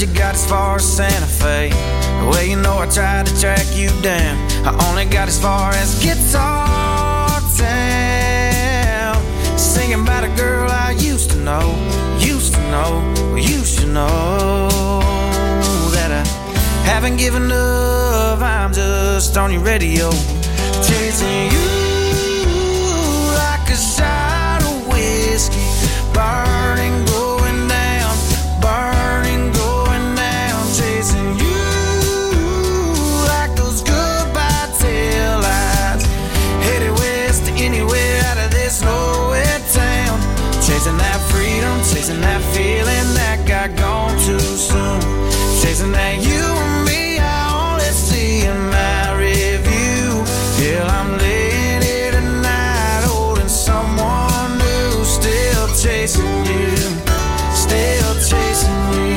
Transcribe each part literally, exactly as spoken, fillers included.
you got as far as Santa Fe. Well, you know I tried to track you down. I only got as far as Guitar Town. Singing about a girl I used to know, used to know, used to know. That I haven't given up, I'm just on your radio. Chasing you like a shot of whiskey. Burning, going down, burning, going down. Chasing you like those goodbye taillights. Headed west to anywhere out of this nowhere town. Chasing that freedom, chasing that feeling that got gone too soon. Chasing that you and me, I only see in my review. Till I'm laying here tonight, holding someone new. Still chasing you, still chasing you.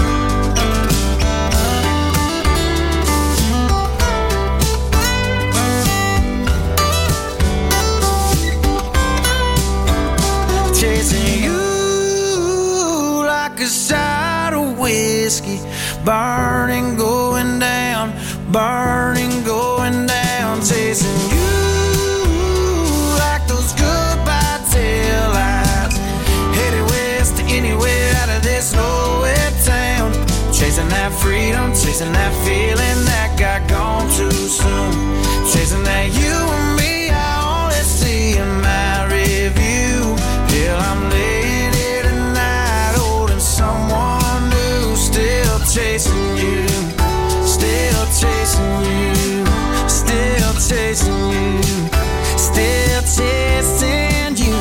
Chasing you like a shot of whiskey. Burning, going down, burning, going down. Chasing you like those goodbye taillights. Headed west to anywhere out of this nowhere town. Chasing that freedom, chasing that feeling that got gone too soon. Chasing that you and me, I only see in my review. Till I'm laying here tonight, holding someone new. Still chasing you, still chasing you, still chasing you, still chasing you.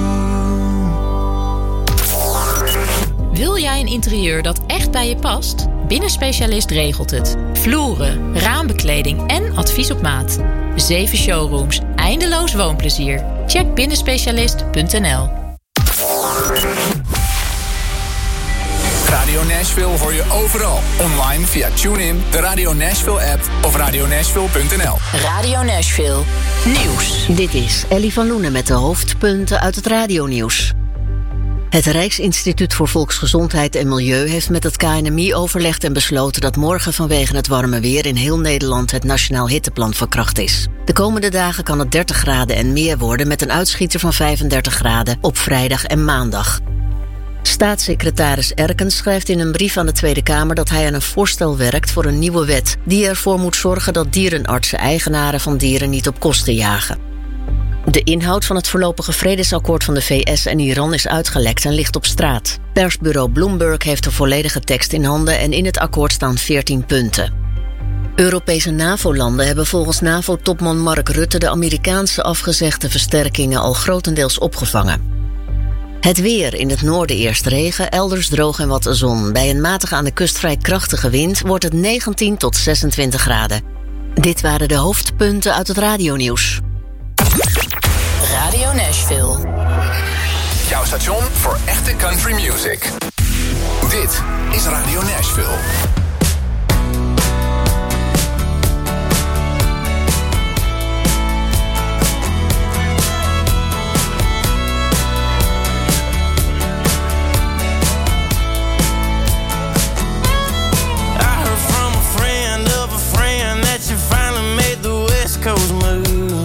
Wil jij een interieur dat echt bij je past? Binnenspecialist regelt het. Vloeren, raambekleding en advies op maat. Zeven showrooms, eindeloos woonplezier. Check binnenspecialist punt n l. Radio Nashville hoor je overal. Online via TuneIn, de Radio Nashville app of radio nashville punt n l. Radio Nashville. Nieuws. Dit is Ellie van Loenen met de hoofdpunten uit het radionieuws. Het Rijksinstituut voor Volksgezondheid en Milieu heeft met het K N M I overlegd en besloten dat morgen vanwege het warme weer in heel Nederland het Nationaal Hitteplan van kracht is. De komende dagen kan het dertig graden en meer worden met een uitschieter van vijfendertig graden op vrijdag en maandag. Staatssecretaris Erkens schrijft in een brief aan de Tweede Kamer dat hij aan een voorstel werkt voor een nieuwe wet die ervoor moet zorgen dat dierenartsen eigenaren van dieren niet op kosten jagen. De inhoud van het voorlopige vredesakkoord van de V S en Iran is uitgelekt en ligt op straat. Persbureau Bloomberg heeft de volledige tekst in handen en in het akkoord staan veertien punten. Europese NAVO-landen hebben volgens NAVO-topman Mark Rutte de Amerikaanse afgezegde versterkingen al grotendeels opgevangen. Het weer: in het noorden eerst regen, elders droog en wat zon. Bij een matige aan de kust vrij krachtige wind wordt het negentien tot zesentwintig graden. Dit waren de hoofdpunten uit het radionieuws. Radio Nashville. Jouw station voor echte country music. Dit is Radio Nashville. Coast move.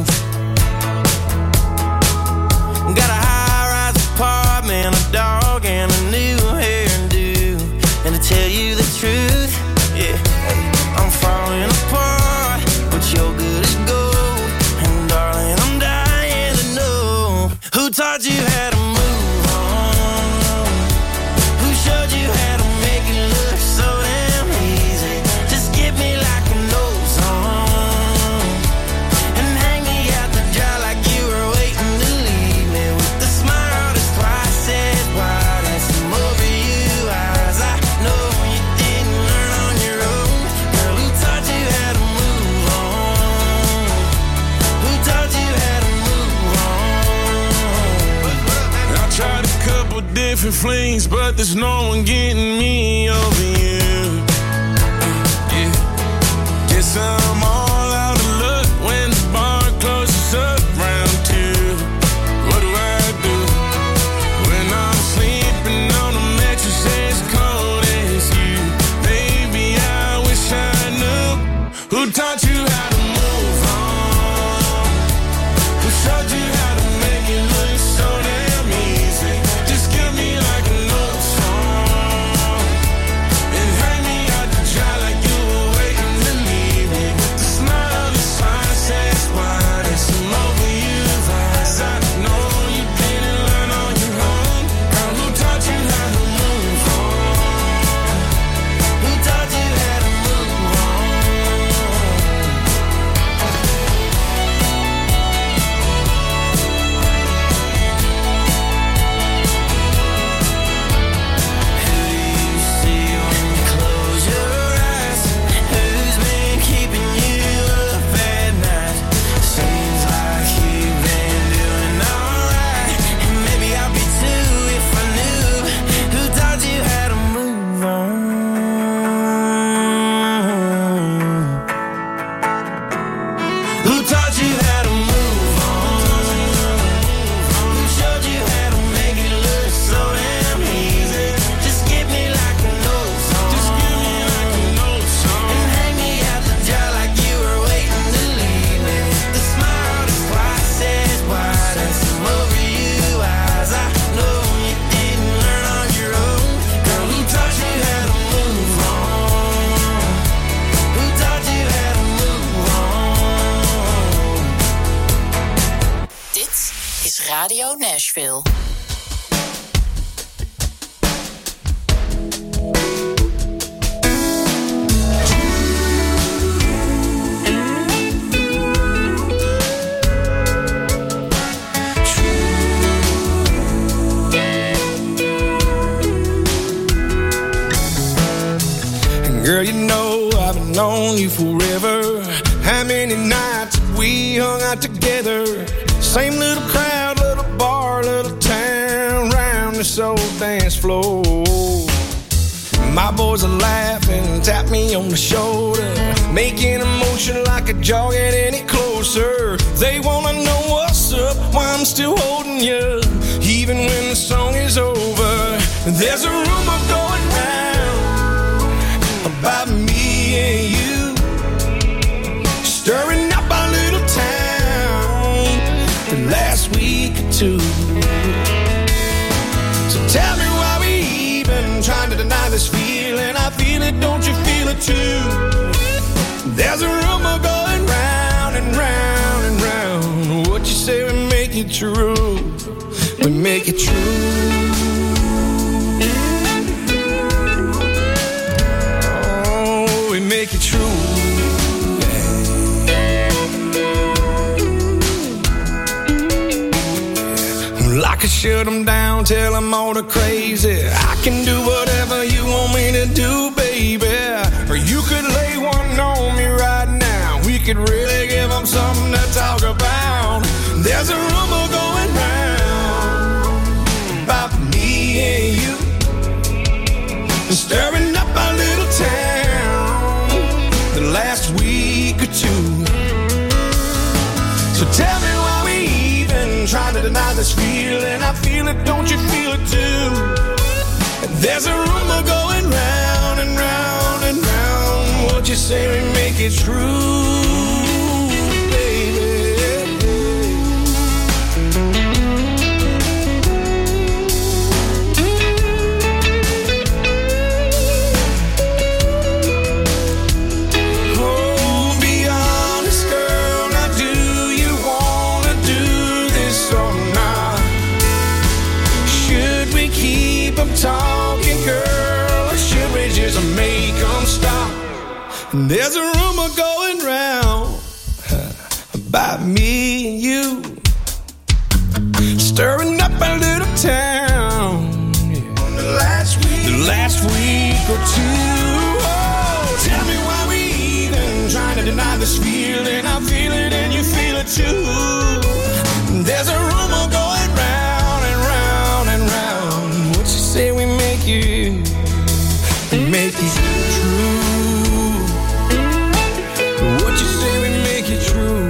Got a high-rise apartment, a dog, and a new hairdo. And to tell you the truth, yeah, I'm falling apart, but you're good as gold. And darling, I'm dying to know who taught you how to move on. Who showed you how to make it look so damn easy? Just give me like an old song. Different flings, but there's no one getting me over you. Yeah, guess I'm all out of luck when the bar closes up round two. What do I do when I'm sleeping on a mattress as cold as you? Who taught you how to move on? Who showed you how to make it look so damn easy? Just give me like an old song. Just give me like an old song. And hang me out the jar like you were waiting to leave me. The smile is twice as wide as some over you eyes. I know you didn't learn on your own. Girl, who taught you how to move on? Who taught you how to move on? Dit is Radio Nashville. Girl, you know I've been known you forever. How many nights we hung out together? Same little crowd, little bar, little town, round this old dance floor. My boys are laughing, tap me on the shoulder, making a motion like a jog get any closer. They wanna know what's up, why I'm still holding you, even when the song is over. There's a rumor going round about me and you, stirring up our little town the last week or two. So tell me why we even trying to deny this feeling. I feel it, don't you feel it too? There's a rumor going round and round and round. What you say we make it true, we make it true. Make it true. I could shut them down, tell them all they're crazy. I can do whatever you want me to do, baby. Or you could lay one on me right now. We could really give them something to talk about. There's a rumor going round about me and you, stirring up our little town the last week or two. So tell me why we even trying to deny this feeling. I feel it, don't you feel it too? There's a rumor going round and round and round. What you say we make it true, baby. Talking, girl, or should we just make them stop? There's a rumor going round about me and you, stirring up a little town, yeah. The last week, the last week or two. Oh, tell me why we even trying to deny this feeling. I feel it and you feel it too. There's a rumor going round and round and round. Say we make it, we make it true. What you say we make it true?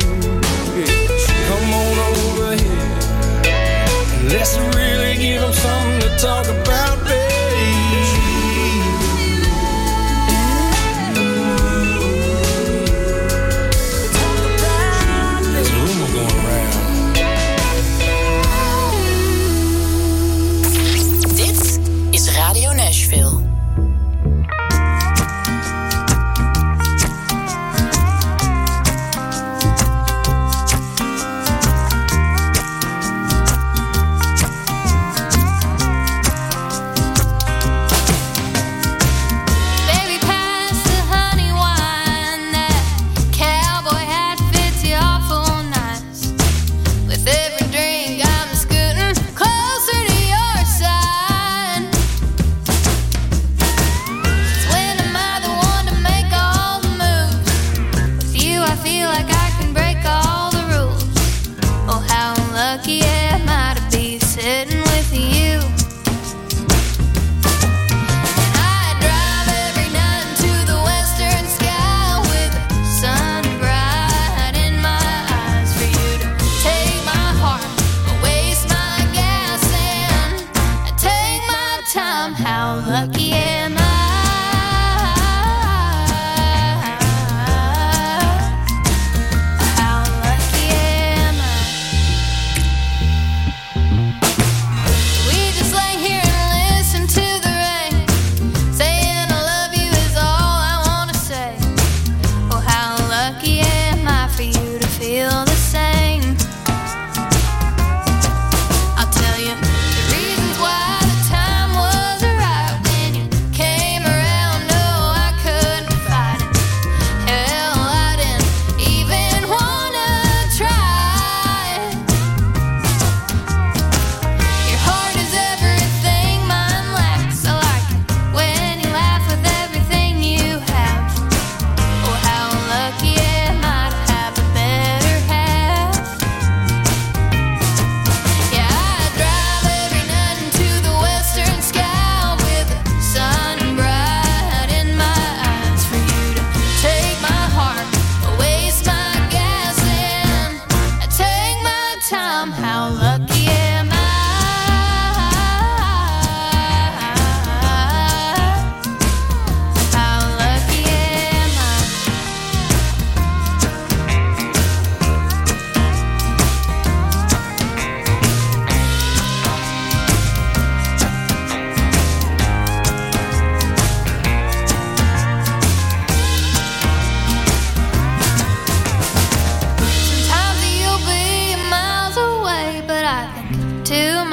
Come on over here, let's really give them something to talk about, baby. Talk about, let's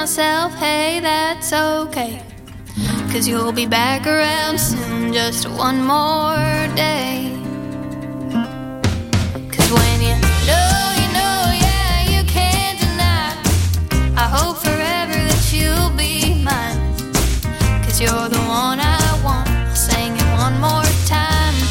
myself, hey, that's okay. 'Cause you'll be back around soon, just one more day. 'Cause when you know, you know, yeah, you can't deny. I hope forever that you'll be mine. 'Cause you're the one I want. I'll sing it one more time.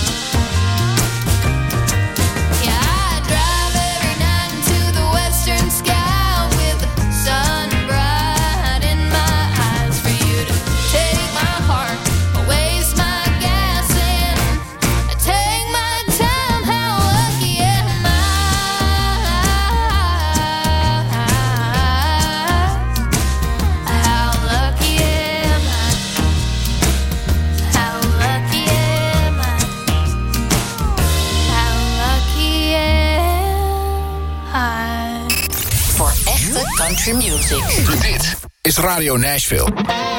Sky with the sun bright in my eyes for you to take my heart, waste my gas and take my time. How lucky am I? How lucky am I? How lucky am I? How lucky am I? Voor echte country music. Dit is Radio Nashville.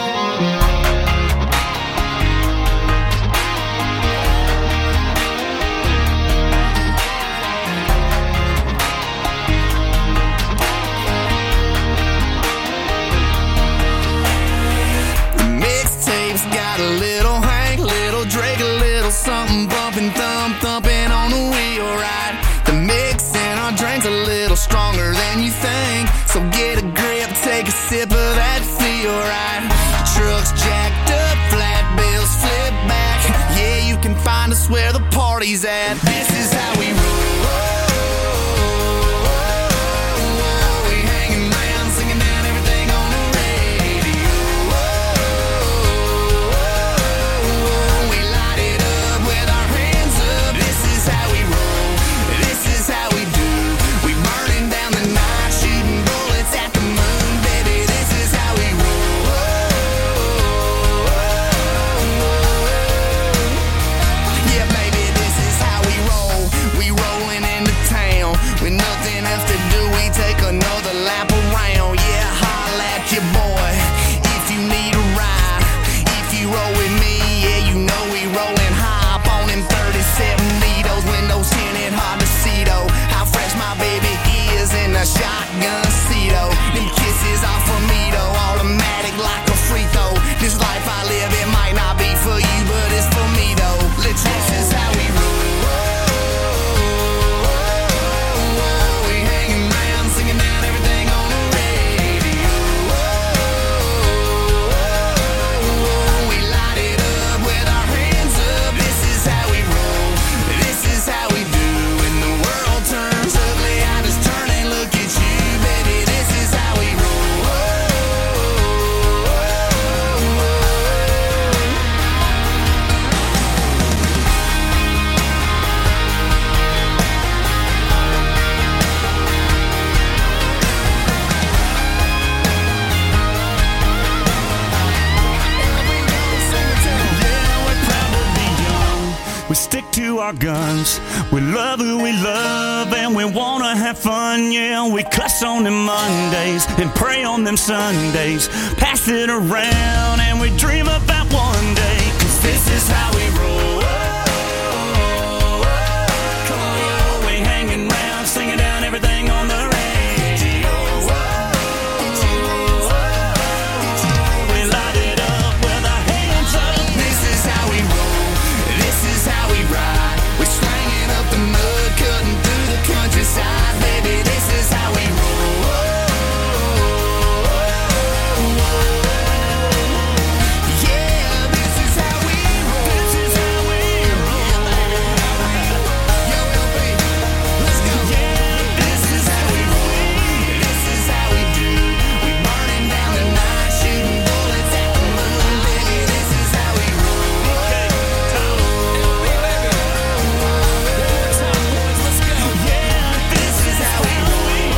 The mixtape's got a little Hank, little Drake, a little something bumping, thump, thumping on the wheel, right? The mix in our drinks a little stronger than you think. So get a grip, take a sip of that feel right. Trucks jacked up, flat bills flip back. Yeah, you can find us where the party's at. This is how we roll. We hanging around, singing down everything on the radio. We light it up with our hands up. This is how we roll. This is how we do. We burning down the night, shooting bullets at the moon, baby. This is how we roll. Yeah, baby, this is how we roll. We rolling into town with nothing else to do. We take another lap around. Yeah, holla at your boy if you need a ride. If you roll with me, yeah, you know we rolling hop on them thirty-seven needles. Windows tinted, hard to see though. How fresh my baby is in a shotgun seat, oh. Them kisses off of me though, automatic like a free throw. This life I live, it might not be for you, but it's for me though. Let's this is how we roll. We hanging around, singing down everything on the radio. We light it up with our hands up. This is how we roll. This is how we do. When the world turns ugly, I just turn and look at you, baby. This is how we roll. Yeah, we're proud to be young. We stick to our guns. We love who we love and we wanna have fun. Yeah, we cuss on them Mondays and pray on them Sundays. Pass it around and we dream about one day. 'Cause this is how we roll. Come on, yo, we hanging around, singing down everything on the radio. We light it up with our hands up. This is how we roll. This is how we ride. We're slanging up the mud, cutting through the countryside, baby. This is how we roll. Yeah, this is how we roll. This is how we roll. Yo, L B, let's go. Yeah, this is how we roll. This is how we do. We burning down the night, shooting bullets at the moon, baby. This is how we roll. Okay, L B, baby. Let's go. Yeah, this is how we roll.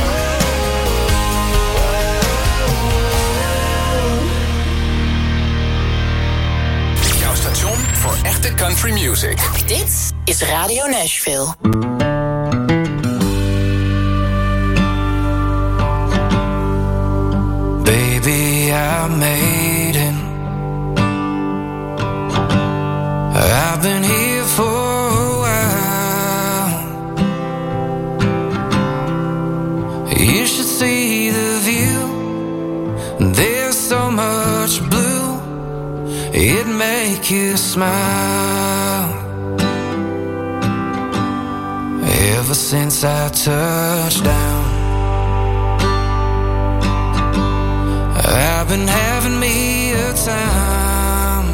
Jouw station voor echte country music. Dit is Radio Nashville. Baby, I made it. I've been here for a while. You should see the view it'd make you smile. Ever since I touched down, I've been having me a time.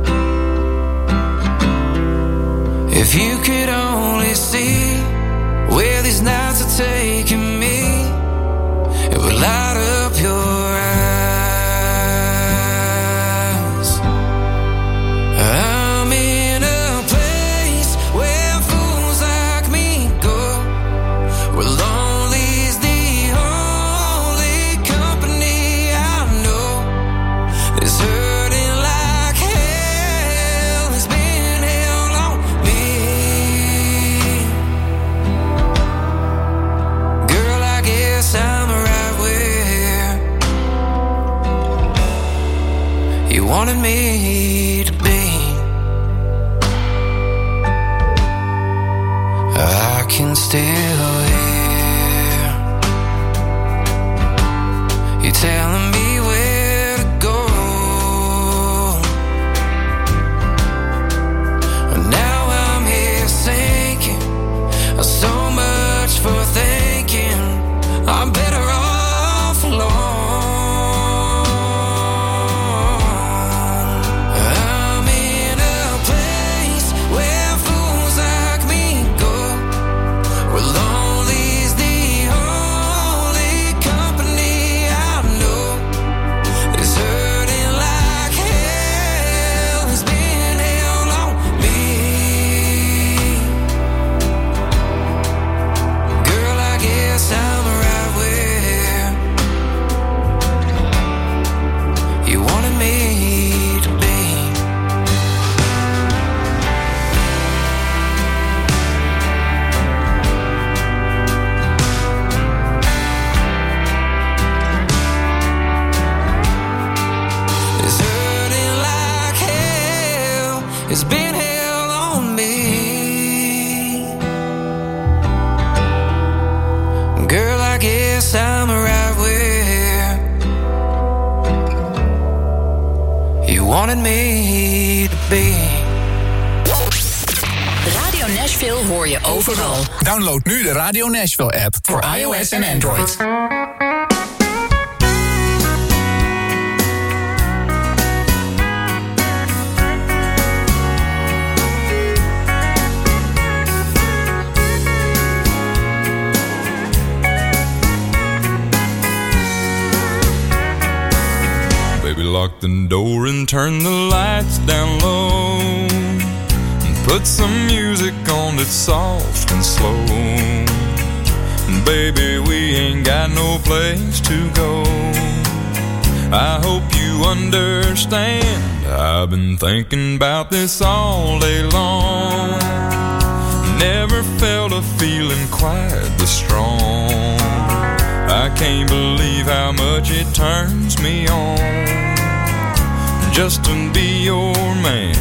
If you could only see where these nights are taking me, it would light up your eyes. I'm in a place where fools like me go, where lonely's the only company I know. This hurting like hell has been hell on me. Girl, I guess I'm right where you wanted me to be. I can still hear you telling me where to go. And now I'm here sinking, so much for thinking I'm better off alone. I'm in a place where fools like me go, where lonely's the only company I know. This hurting like hell has been hell on me. Girl, I guess I'm right where you wanted me to be. It's hurting like hell, it's been hell on me. Girl, I guess I'm right where you wanted me to be. Radio Nashville hoor je overal. Download nu de Radio Nashville app voor iOS en Android. Baby, lock the door and turn the lights down low, and put some music on that's soft and slow. And baby, we ain't got no place to go. I hope you understand, I've been thinking about this all day long. Never felt a feeling quite this strong. I can't believe how much it turns me on just to be your man.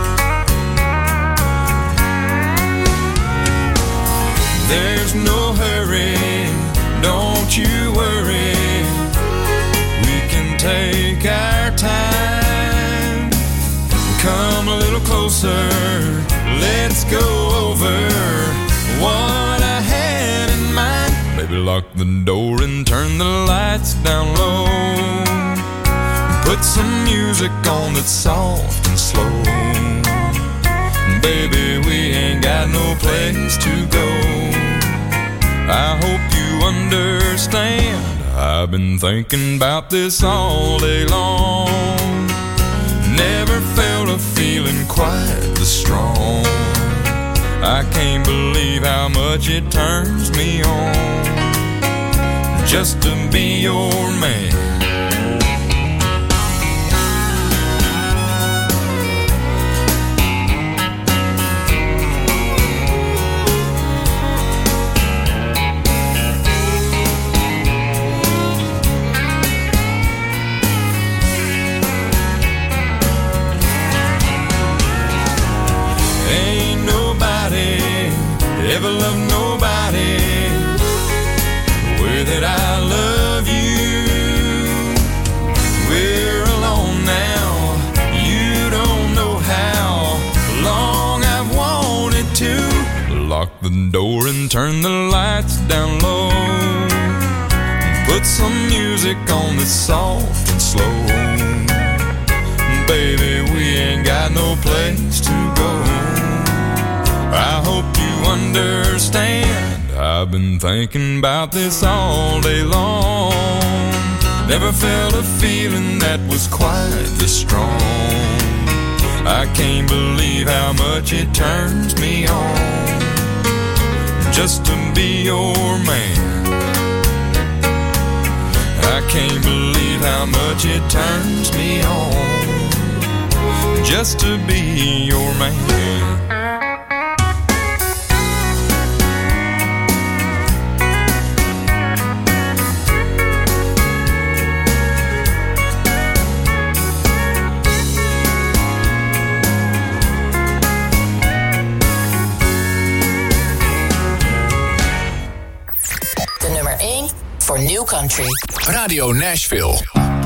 There's no hurry, don't you worry. We can take our time. Come a little closer, let's go over what I had in mind. Baby, lock the door and turn the lights down low. Put some music on that's soft and slow. Baby, we ain't got no place to go. I hope you understand, I've been thinking about this all day long. Never felt a feeling quite this strong. I can't believe how much it turns me on just to be your man. Ever love nobody the way that I love you. door and turn the lights down low. Put some music on that's soft and slow. Baby, we ain't got no place to go. I hope you understand. I've been thinking about this all day long. Never felt a feeling that was quite this strong. I can't believe how much it turns me on just to be your man. I can't believe how much it turns me on just to be your man. For New Country. Radio Nashville.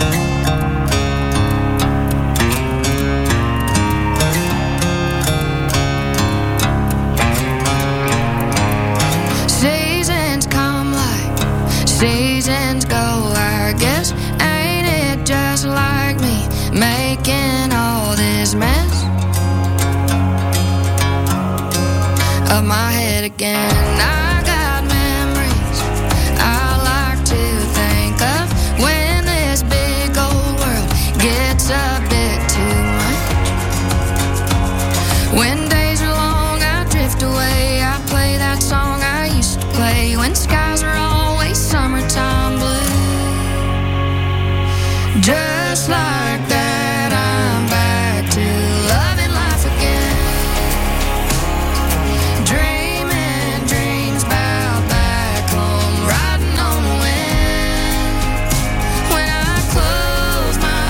Seasons come like seasons go, I guess. Ain't it just like me making all this mess of my head again? I a bit too much. When days are long, I drift away. I play that song I used to play when skies are always summertime blue. Just like that, I'm back to loving life again. Dreaming dreams about back home, riding on the wind. When I close my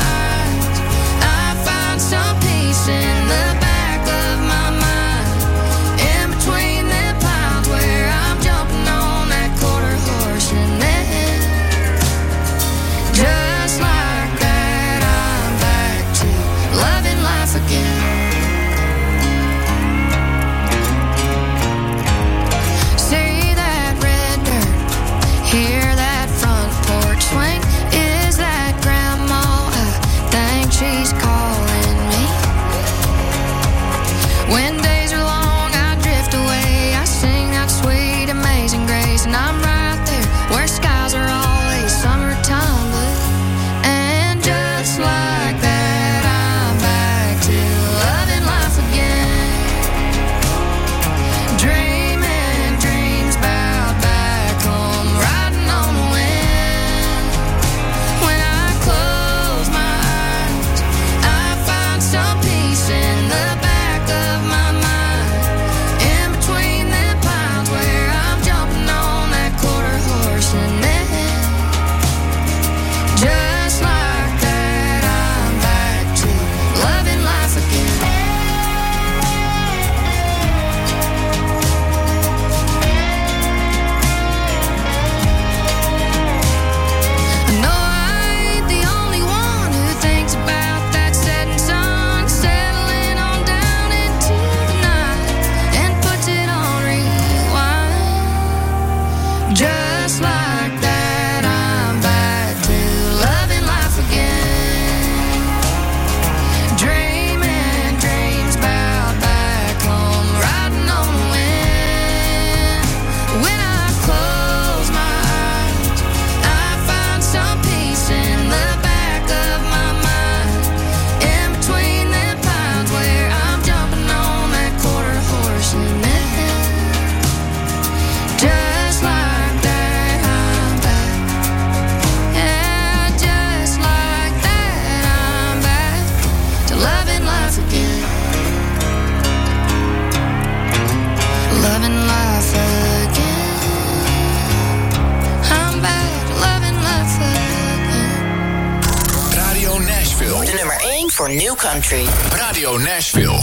some peace in the back of my mind, in between the clouds where I'm jumping on that quarter horse, and then just like that I'm back to loving life again. See that red dirt, hear that front porch swing. Is that grandma? I think she's calling. When days are long, I drift away. I sing that sweet, amazing grace, and I'm right there where skies are always summertime blue. And just like that, I'm back to loving life again. Dreaming dreams about back home, riding on the wind. When I close my eyes, I find some peace in the back of my mind, in between the clouds where I'm jumping on that quarter horse, and then just like that I'm back to loving life again. I know I ain't the only one who thinks about that setting sun settling on down into the night and puts it on rewind. Just like that, I'm back to loving life again. Dreaming dreams about back home, riding on the wind. When I close my eyes, I find some peace in the back of my mind, in between the clouds where I'm jumping on that quarter horse, and then just like that I'm back. Yeah, just like that I'm back to loving life again. Loving life again. I'm back to loving life again. Radio Nashville. De nummer één voor New Country. Radio Nashville.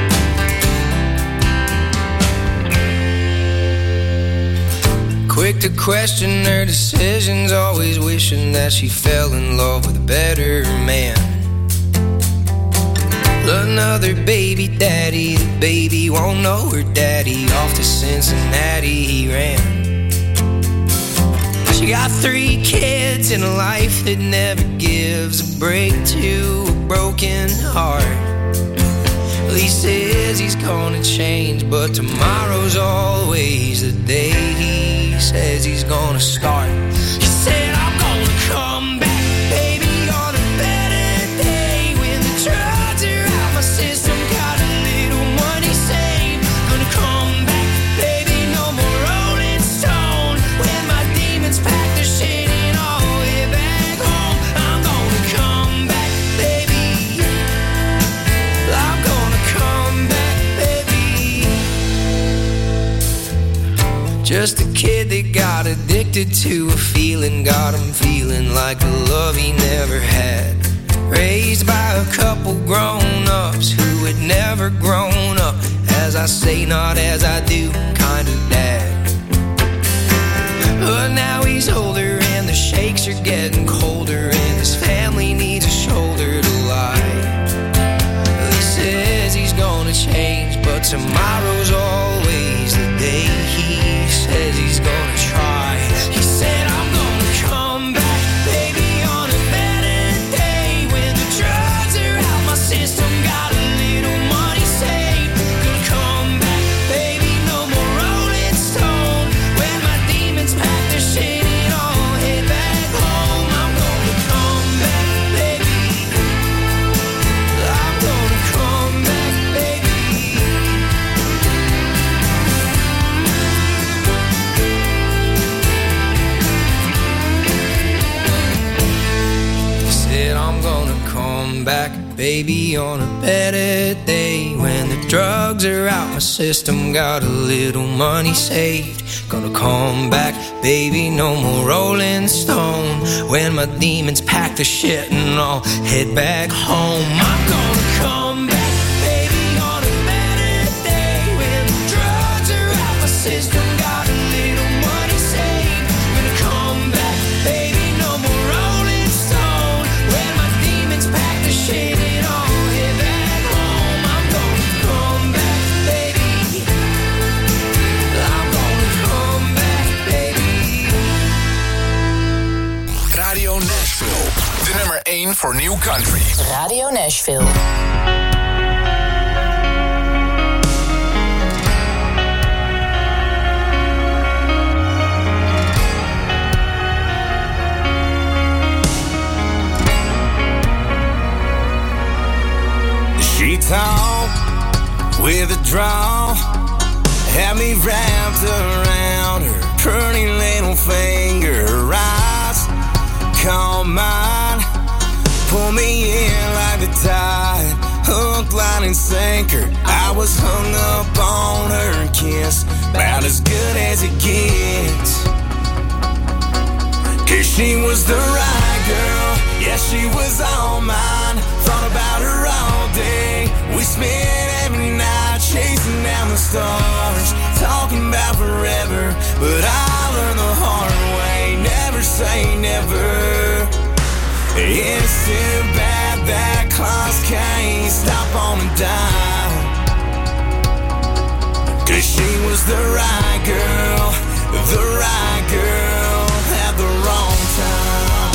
Quick to question her decisions, always wishing that she fell in love with a better man. Another baby daddy, the baby won't know her daddy. Off to Cincinnati he ran. She got three kids and a life that never gives a break to a broken heart. Well, he says he's gonna change, but tomorrow's always the day he says he's gonna start. He said, I'm gonna come back, baby, on a better day when the drugs are out my system, got a little money saved. Gonna come back, baby, no more Rolling Stone. When my demons pack their shit and all head back home, I'm gonna come back, baby. I'm gonna come back, baby. Just a kid that got addicted to a feeling, got him feeling like the love he never had. Raised by a couple grown-ups who had never grown up. As I say, not as I do, kind of dad. But now he's older and the shakes are getting colder, and his family needs a shoulder to lie. He says he's gonna change, but tomorrow's always the day he says he's gonna try. He said, I'm gonna come back, baby, on a better day when the drugs are out my system, got a little money saved. Gonna come back, baby, no more Rolling Stone. When my demons pack their shit and all head back home, I'm gonna come back, baby. I'm gonna come back, baby. Said I'm gonna come back, baby, on a better day when the drugs are out my system, got a little money saved. Gonna come back, baby, no more Rolling Stone. When my demons pack the shit and I'll head back home, I'm gonna come back, baby, on a better day when the drugs are out my system, got a little money saved. Gonna come back, baby, no more Rolling Stone. When my demons pack the shit and I'll head back home, I'm gonna come back, baby. I'm gonna come back, baby. Radio Nashville. De nummer één voor New Country. Radio Nashville. She talked with a draw, had me wrapped around her pretty little finger. Her eyes caught mine, pull me in like the tide, hook, line, and sinker. I was hung up on her kiss, about as good as it gets. Cause she was the right girl, yeah, she was all mine. Thought about her all day, we spent every night chasing down the stars, talking about forever. But I learned the hard way, never say never. It's too bad that clocks can't stop on a dime. Cause she was the right girl, the right girl at the wrong time.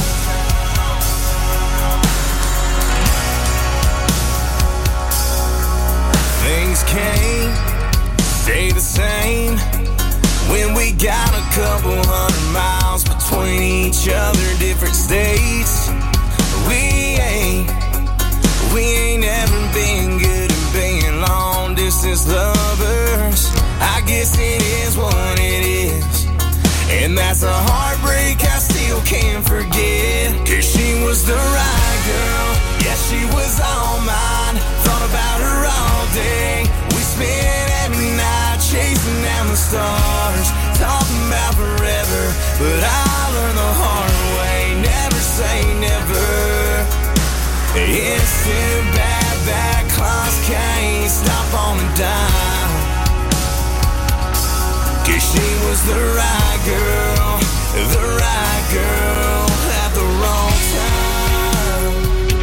Things can't stay the same when we got a couple hundred miles between each other, different states. We ain't, we ain't ever been good at being long distance lovers. I guess it is what it is, and that's a heartbreak I still can't forget. Cause she was the right girl, yeah, she was all mine. Thought about her all day, we spent every night chasing down the stars, talking about forever. But I learned the hard way, never say never. It's too bad that clocks can't stop on a dime. Cause She was the right girl, the right girl at the wrong time.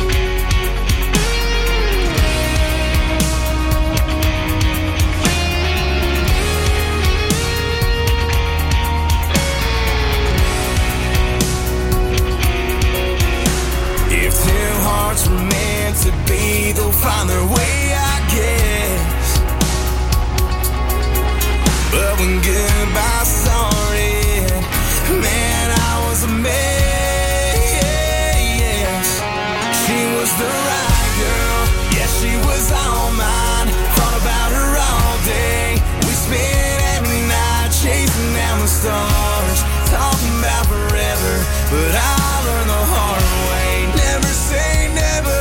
If two hearts were meant to be, they'll find their way, I guess. But when goodbye started, man, I was a mess. She was the right girl, yeah, she was all mine. Thought about her all day. We spent every night chasing down the stars, talking about forever, but I learned the hard way. Never say never.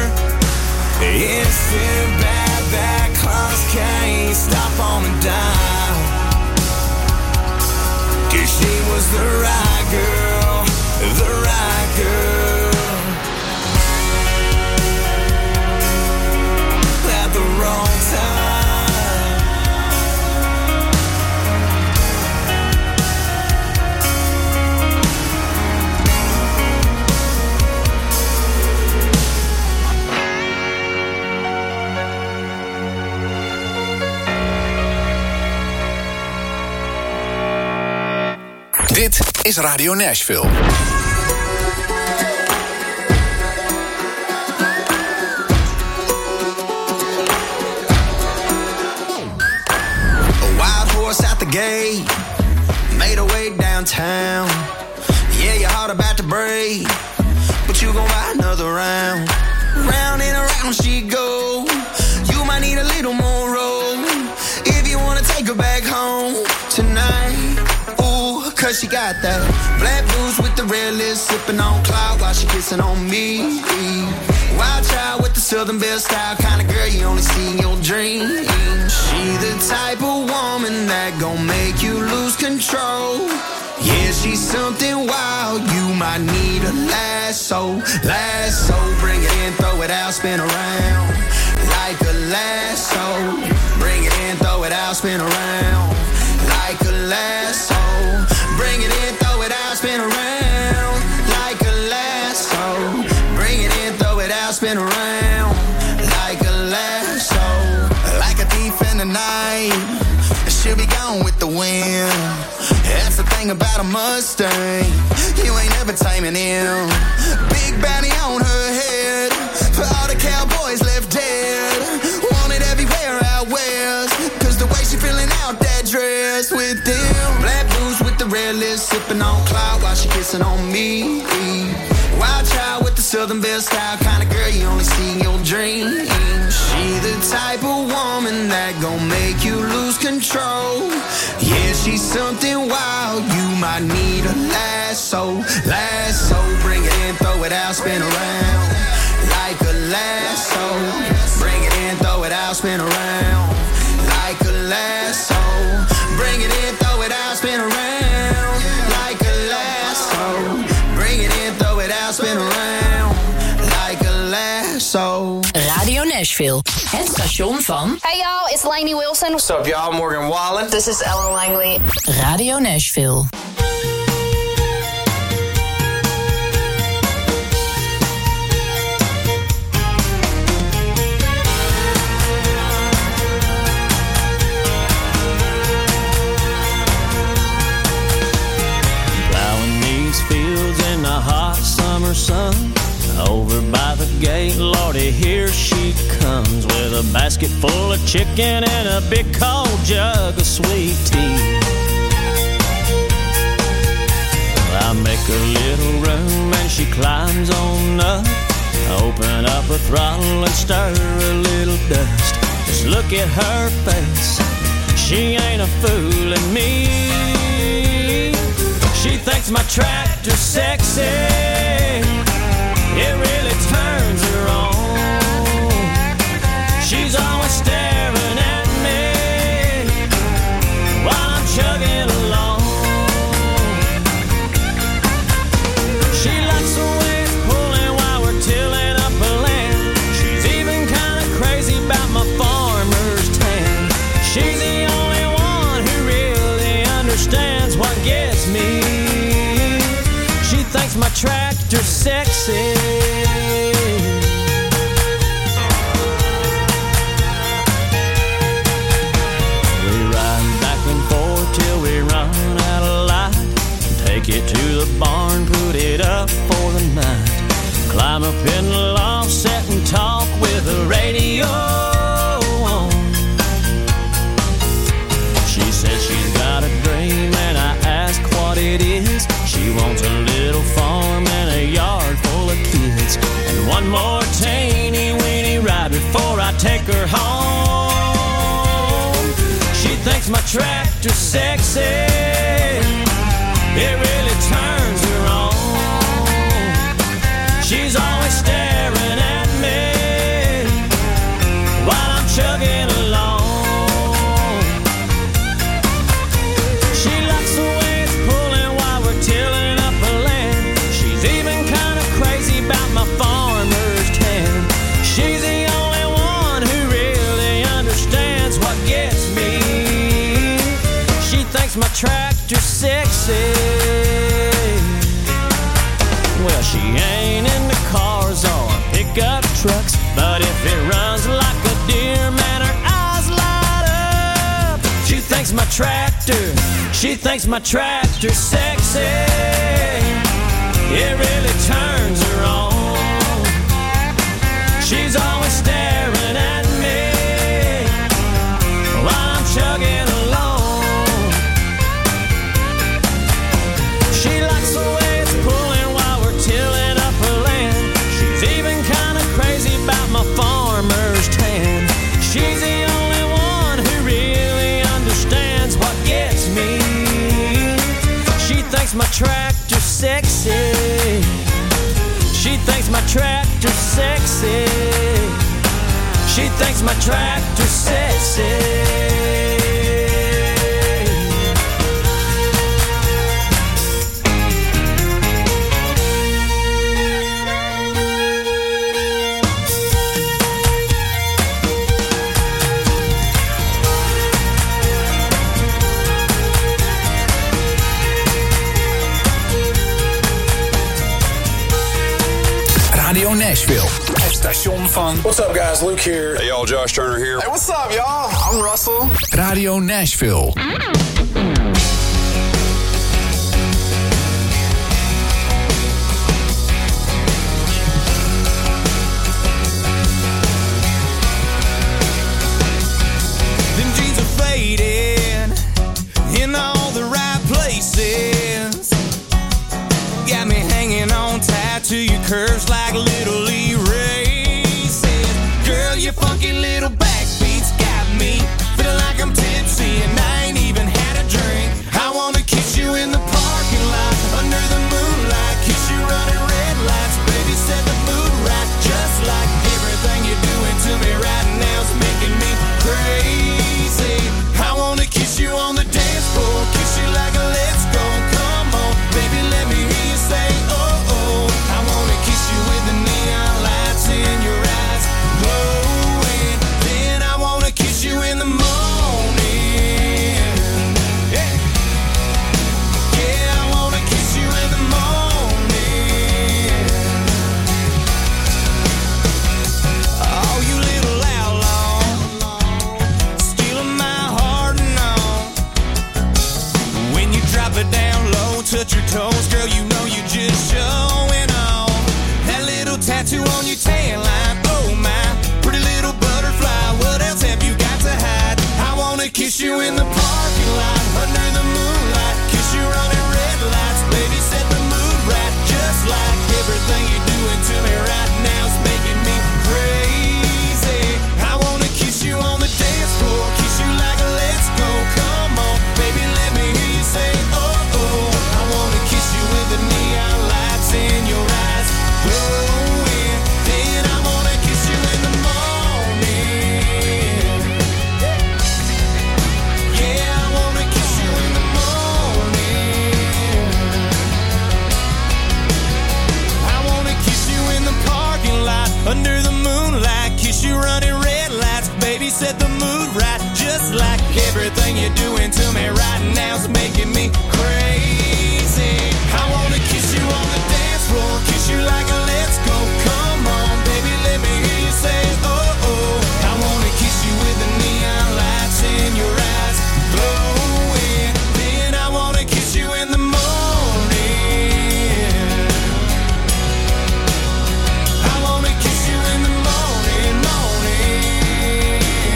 Instant bad, that clock can't stop on the dime. 'Cause she was the right girl, the right girl at the wrong time. Dit is Radio Nashville. A wild horse out the gate, made her way downtown. Yeah, your heart about to break, but you gon' ride another round. Round and around she go. You might need a little more room if you wanna take her back home tonight. Cause she got that black blues with the red lips, sipping on cloud while she kissing on me. Wild child with the Southern Belle style, kind of girl you only see in your dreams. She the type of woman that gon' make you lose control. Yeah, she's something wild, you might need a lasso. Lasso, bring it in, throw it out, spin around like a lasso. Bring it in, throw it out, spin around like a lasso. Bring it in, throw it out, spin around like a lasso. Bring it in, throw it out, spin around like a lasso. Like a thief in the night, she'll be gone with the wind. That's the thing about a Mustang, you ain't never taming him. Big bounty on her head, for all the cowboys left dead. Wanted everywhere out west, cause the way she filling out that dress with them. Black blues with the red lips, sipping on cloud while she kissing on me. Wild child with the Southern Belle style, kind of girl you only see in your dreams. She the type of woman that gon' make you lose control. Yeah, she's something wild, you might need a lasso. Lasso, bring it in, throw it out, spin around like a lasso. Bring it in, throw it out, spin around like a lasso. Bring it in, throw it out, spin around like a lasso. Bring it in, throw it out, spin around like a lasso. Radio Nashville, het station van... Hey y'all, it's Lainey Wilson. What's up y'all, Morgan Wallen. This is Ellen Langley. Radio Nashville. Sun over by the gate, Lordy, here she comes with a basket full of chicken and a big cold jug of sweet tea. Well, I make a little room and she climbs on up, open up her throttle and stir a little dust. Just look at her face, she ain't a fooling me. She thinks my tractor's sexy, it really turns her on. She's always staring at me while I'm chugging along. She likes the way it's pulling while we're tilling up a land. She's even kinda crazy about my farmer's tan. She's the only one who really tractor sexy. We ride back and forth till we run out of light. Take it to the barn, put it up for the night. Climb up in the loft, sit and talk with the radio on. She says she's got a dream and I ask what it is. She wants a little farm and a yard full of kids, and one more teeny weeny ride before I take her home. She thinks my tractor's sexy. It really turns her on. She's always staring at me while I'm chugging along. She likes the way it's pulling while we're tilling up the land. She's even kind of crazy about my farmer's tan. She's the only one who really understands what gets me. She thinks my tractor's sexy. Well, she ain't into cars or pickup trucks, but if it runs like a deer, man, her eyes light up. She thinks my tractor, she thinks my tractor's sexy. It really turns her on. She's always staring at me while I'm chugging along. She likes the way it's pulling while we're tilling up her land. She's even kind of crazy about my farmer's tan. She's the only one who really understands what gets me. She thinks my tractor's sexy. She thinks my tractor's sexy. She thinks my tractor's sexy. Radio Nashville. Het station van... What's up guys, Luke here. Hey y'all, Josh Turner here. Hey, what's up y'all? I'm Russell. Radio Nashville. Them jeans are faded in all the right places. Got me hanging on tight to your curves like little erases. Girl, your funky little backbeats got me feeling like I'm tipsy and I ain't even had a drink. I wanna kiss you in the parking lot under the moonlight, kiss you running red lights, baby, set the mood right. Just like everything you're doing to me right now's making me crazy. I wanna kiss you on the dance floor, kiss you like a let's go. Come on, baby, let me hear you say oh oh. I wanna kiss you with the neon lights in your eyes glowing. Then I wanna kiss you in the morning. Yeah, yeah, I wanna kiss you in the morning. Oh, you little outlaw, stealing my heart and all. When you drop it down low, touch your toes, girl, you know you just showing off. That little tattoo on your tan line, oh my, pretty little butterfly, what else have you got to hide? I wanna kiss you in the parking lot, under the moonlight, kiss you running red lights, baby, set the mood right. Just like everything you're doing to me right now's making me crazy. I wanna kiss you on the dance floor, kiss you like a let's go. Come on, baby, let me hear you say oh oh. I wanna kiss you with the neon lights in your eyes glowing. Then I wanna kiss you in the morning. Yeah, I wanna kiss you in the morning. I wanna kiss you in the parking lot under the moonlight, kiss you running red lights, baby, set the mood right. Just like everything you're doing to me right now's making me crazy. I wanna kiss you on the dance floor, kiss you like a let's go. Come on, baby, let me hear you say, oh, oh. I wanna kiss you with the neon lights in your eyes glowing. Then I wanna kiss you in the morning. I wanna kiss you in the morning, morning.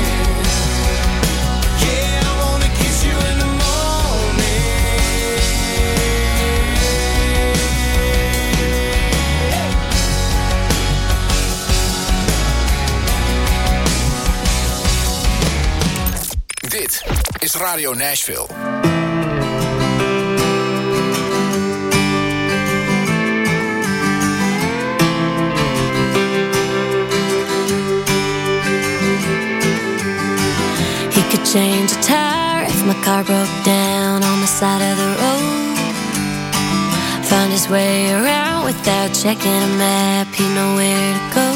Yeah, I wanna kiss you in the morning. Dit is Radio Nashville. He could change a tire if my car broke down on the side of the road. Find his way around without checking a map, he'd know where to go.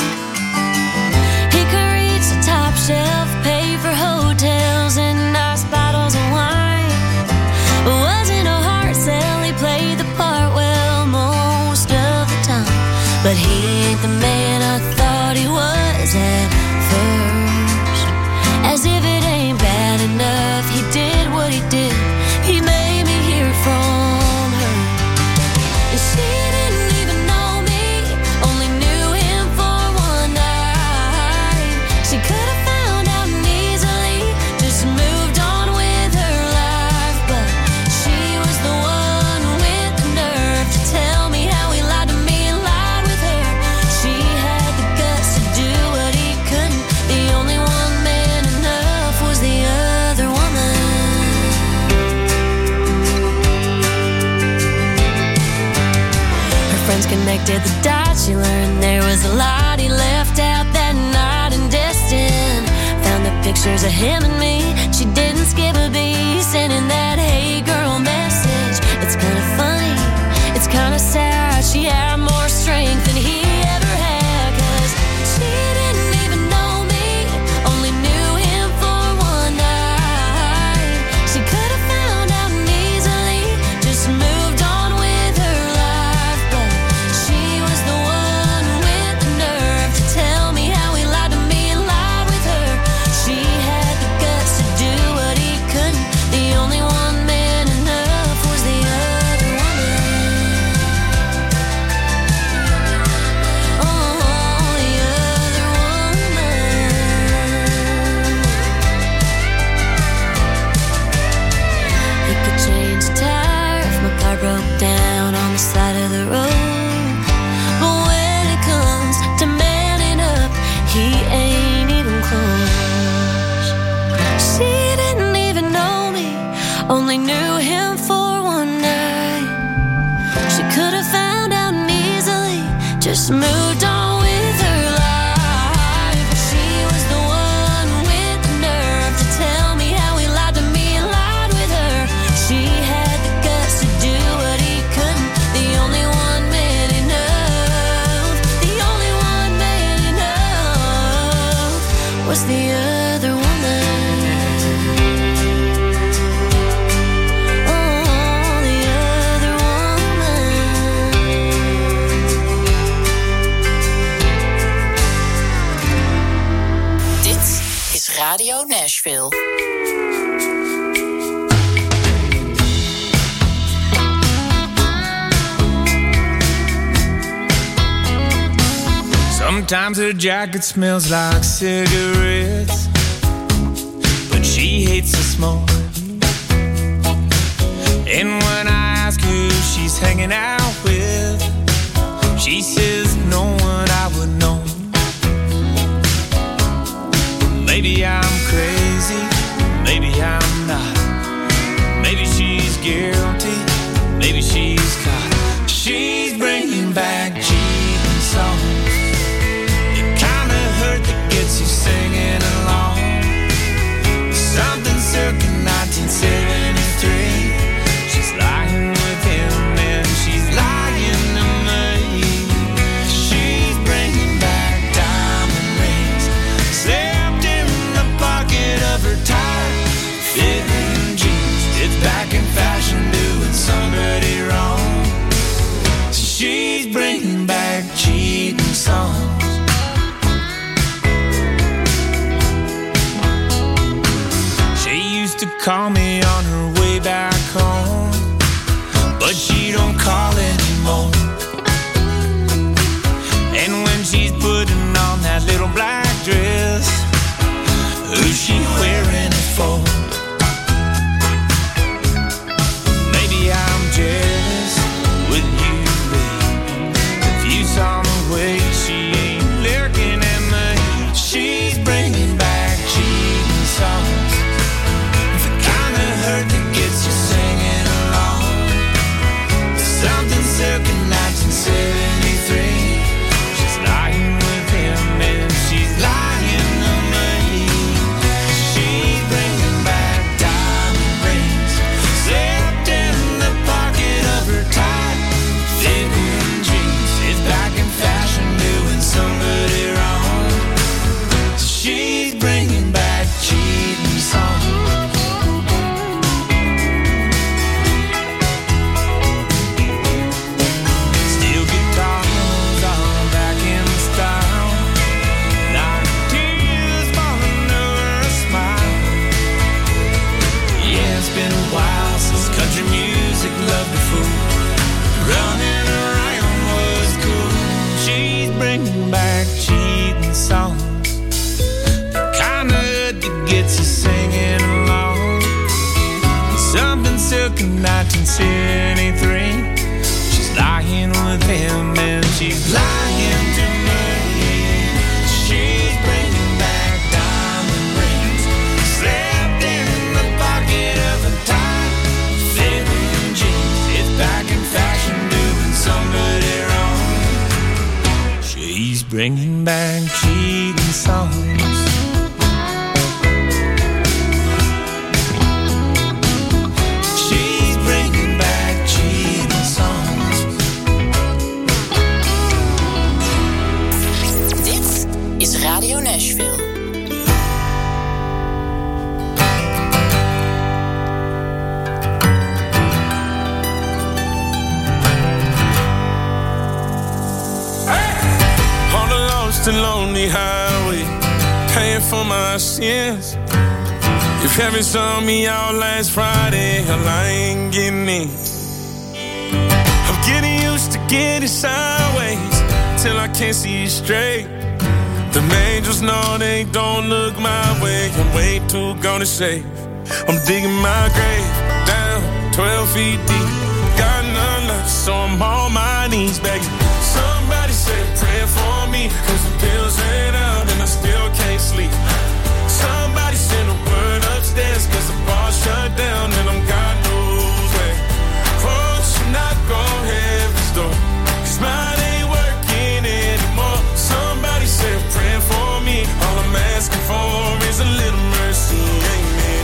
He could reach the top shelf, pay for hotels and nice bottles of wine. It wasn't a hard sell, he played the part well most of the time. But he ain't the man I thought he was at first. As if it ain't bad enough, he did what he did. He made me hear it from her. And she didn't even know me, only knew him for one night. She could have found out easily, just moved on with her life. But she was the one with the nerve to tell me how he lied to me and lied with her. She had the guts to do what he couldn't. The only one man enough was the other woman. Her friends connected the dots. She learned there was a lot he left out that night in Destin. Found the pictures of him and me. She didn't skip a beat, sending that hey girl message. It's kinda funny, it's kinda sad. She had more strength than he ever had. Cause she didn't even know me, only knew him for one night. She could have found out easily, just moved on with her life. But she was the one with the nerve to tell me how he lied to me and lied with her. She had the guts to do what he couldn't. The only one man enough was the other woman. Oh, the other woman. He could change the tire if my car broke down on the side of the road. But when it comes to manning up, he ain't even close. She didn't even know me, only knew him for one night. She could have found out easily, just moved on with her life. But she was the one with the nerve to tell me how he lied to me and lied with her. She had the guts to do what he couldn't. The only one man enough, the only one man enough was the other woman. Oh, the other woman. Dit is Radio Nashville. Sometimes her jacket smells like cigarettes, but she hates the smoke. And when I ask who she's hanging out with, she says no one I would know. Maybe I'm crazy, maybe I'm not. Maybe she's guilty, maybe she's caught. She's bringing back cheating songs. The kind of hurt that gets you singing along. Something circa nineteen seventy-three. She's lying with him and she's lying to me. call me on her way back home, but she don't call anymore. And when she's putting on that little black dress, who's she wearing it for? Maybe I'm jealous with you, babe. If you saw the way she ain't looking at me, she's bringing back cheating songs, the kind of hurt that gets you singing along. Something circa nineteen seventy-three. She's lying with him and she's lying to me. She's bringing back diamond rings, slipped in the pocket of her tight fitting jeans. It's back in fashion, doing somebody wrong. She's bringing back cheating songs. Still guitars on back in style, like tears falling over a smile. Yeah, it's been a while since country music loved the fool. Running around was cool. She's bringing back cheating songs, the kind of that gets you singing along. Something circa nineteen seventy-three. She's lying with him and she's lying to me. She's bringing back diamond rings, slipped in the pocket of a tight fitting jeans. It's back in fashion, doing somebody wrong. She's bringing back cheating songs. She's bringing back cheating songs. Dit is Radio Nashville. On the lost and lonely highway, paying for my sins. If heaven saw me out last Friday, hell, I ain't getting in. I'm getting used to getting sideways till I can't see straight. The angels know they don't look my way. I'm way too gonna say I'm digging my grave down twelve feet deep. Got none left, so I'm on my knees begging. Somebody said pray for me, cause the bills ran out and I still can't sleep. Somebody send a word upstairs, cause the bar shut down and I'm God knows where. Oh, should not go heaven's door, cause mine ain't working anymore. Somebody said pray for me, all I'm asking for is a little mercy, amen.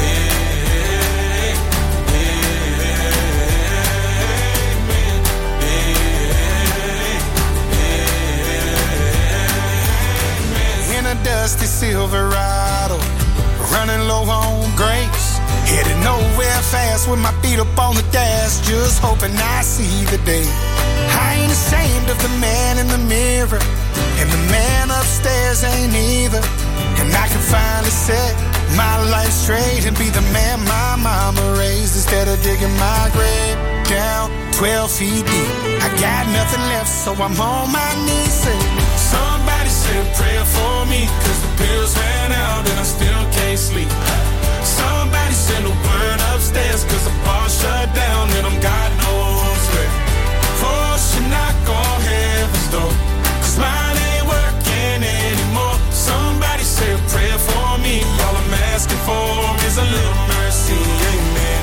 In a dusty Silverado, running low on grace, headed nowhere fast with my feet up on the gas, just hoping I see the day. I ain't ashamed of the man in the mirror, and the man upstairs ain't either. And I can finally set my life straight and be the man my mama raised, instead of digging my grave down twelve feet deep. I got nothing left, so I'm on my knees saying, somebody said pray for me, cause the bills ran out and I still can't sleep. Somebody send a word upstairs, cause the bar shut down and I'm God knows where. Oh, should not go heaven's door, cause mine ain't working anymore. Somebody say a prayer for me, all I'm asking for is a little mercy, amen.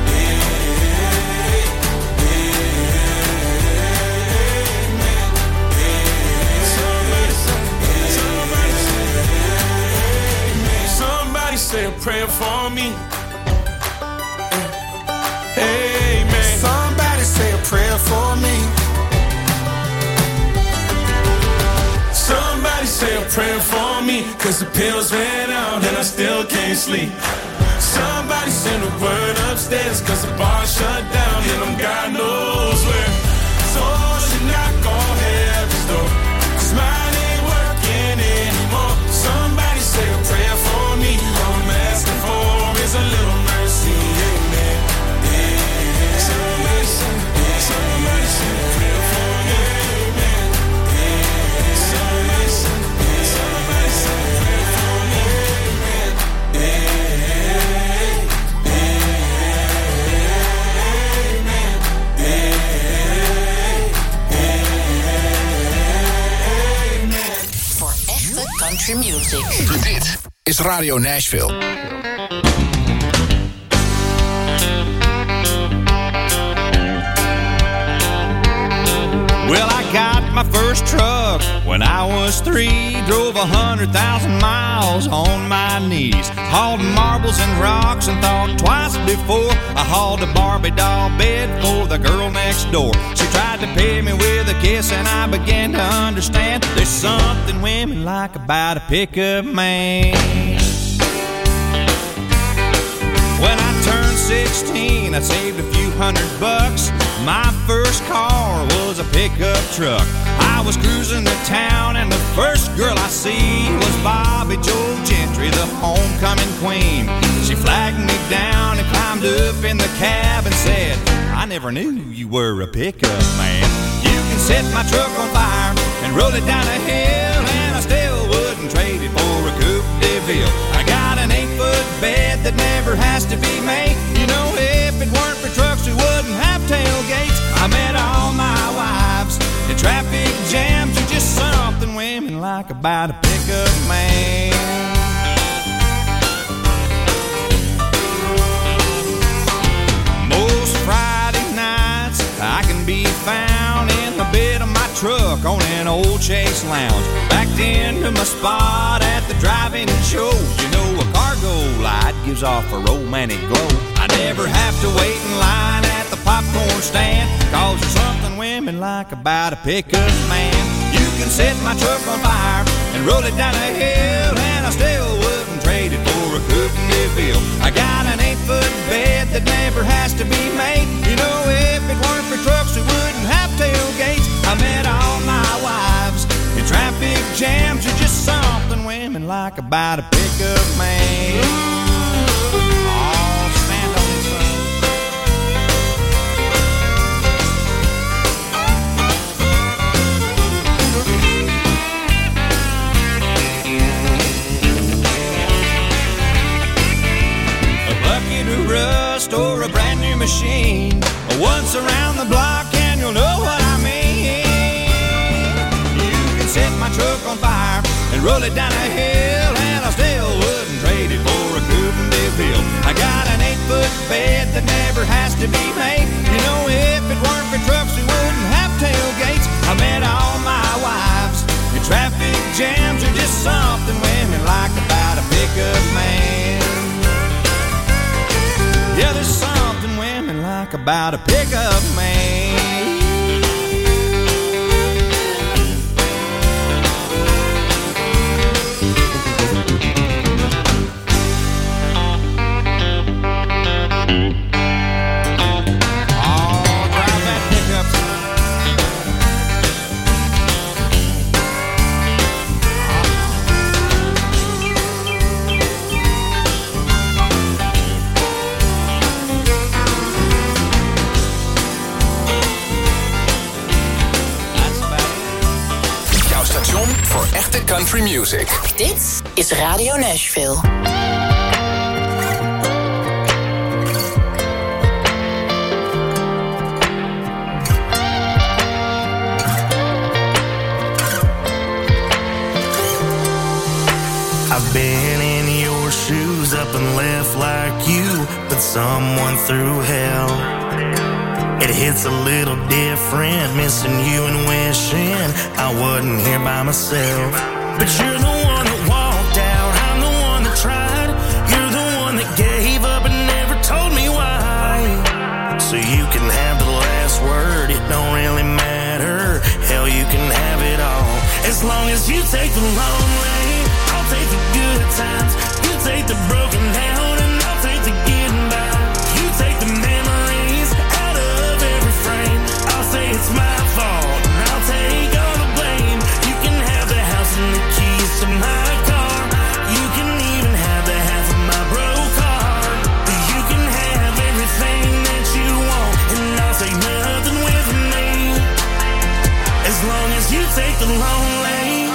Say a prayer for me. Amen. Somebody say a prayer for me. Somebody say a prayer for me, cause the pills ran out and I still can't sleep. Somebody send a word upstairs, cause the bar shut down and I'm God knows where. So should not go heaven's door, cause mine ain't working anymore. Somebody say a prayer for me, all I'm asking for is a little country music. Dit is Radio Nashville. Well, I got my first truck when I was three. Drove a hundred thousand miles on my knees. Hauled marbles and rocks and thought twice before I hauled a Barbie doll bed for the girl next door. She tried to pay me with a kiss and I began to understand there's something women like about a pickup man. When I turned sixteen, I saved a few hundred bucks. My first car was a pickup truck. I was cruising to town and the first girl I see was Bobby Joe Gentry, the homecoming queen. She flagged me down and climbed up in the cab and said, I never knew you were a pickup man. You can set my truck on fire and roll it down a hill, and I still wouldn't trade it for a Coupe de Ville. I got an eight-foot bed that never has to be made. You know, if it weren't for trucks, we wouldn't have tailgates. I met all my wives in traffic jams. Are just something women like about a pickup man. Most Friday nights I can be found in the bed of my truck on an old Chase Lounge, backed into my spot at the drive-in show. You know, a cargo light gives off a romantic glow. I never have to wait in line at the popcorn stand, cause there's something women like about a pickup man. You can set my truck on fire and roll it down a hill, and I still wouldn't trade it for a Coupe de Ville. I got an eight-foot bed that never has to be made. You know, if it weren't for trucks, we wouldn't have tailgates. I met all my wives in traffic jams. Are just something women like about a pickup man. Rust or a brand new machine, once around the block and you'll know what I mean. You can set my truck on fire and roll it down a hill, and I still wouldn't trade it for a Coupe de Ville. I got an eight-foot bed that never has to be made. You know, if it weren't for trucks, we wouldn't have tailgates. I met all my wives in traffic jams. Are just something women like about a pickup man. Yeah, there's something women like about a pickup man. Oh, drive that pickup. Voor echte country music. Dit is Radio Nashville. I've been in your shoes, up and left like you, but someone through hell. It hits a little different, missing you and wishing I wasn't here by myself. But you're the one that walked out, I'm the one that tried. You're the one that gave up and never told me why. So you can have the last word, it don't really matter. Hell, you can have it all. As long as you take the long way, I'll take the good times. You take the broken down and I'll take the getting by. You take the memories out of every frame. I'll say it's my fault and I'll take all the blame. You can have the house and the keys to my car. You can even have the half of my broke heart. But you can have everything that you want, and I'll take nothing with me. As long as you take the long lane.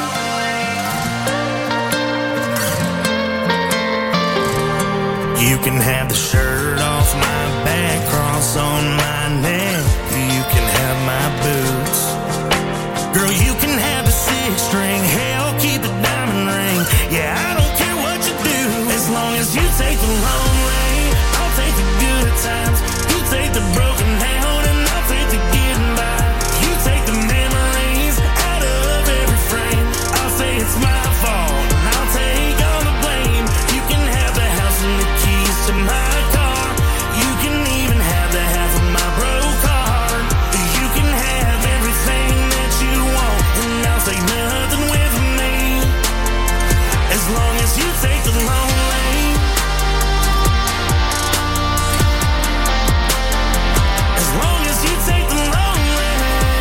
You can have the shirt off my back, cross on my neck. You can have my boots. Girl, you can have the six string, hell, keep a diamond ring. Yeah, I don't care what you do, as long as you take the long way. I'll take the good times, you take the broken down, and I'll take the getting by. You take the memories out of every frame. I'll say it's my fault, and I'll take all the blame. You can have the house and the keys to my car. You can even have the half of my broke heart. You can have everything that you want, and I'll say nothing with me, as long as you take the long way. As long as you take the long way.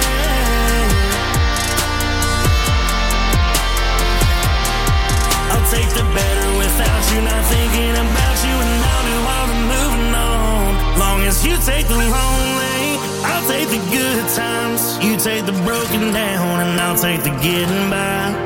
I'll take the better without you, not thinking about you, and I'll do all the moving on. Long as you take the long way, I'll take the good times. You take the broken down, and I'll take the getting by.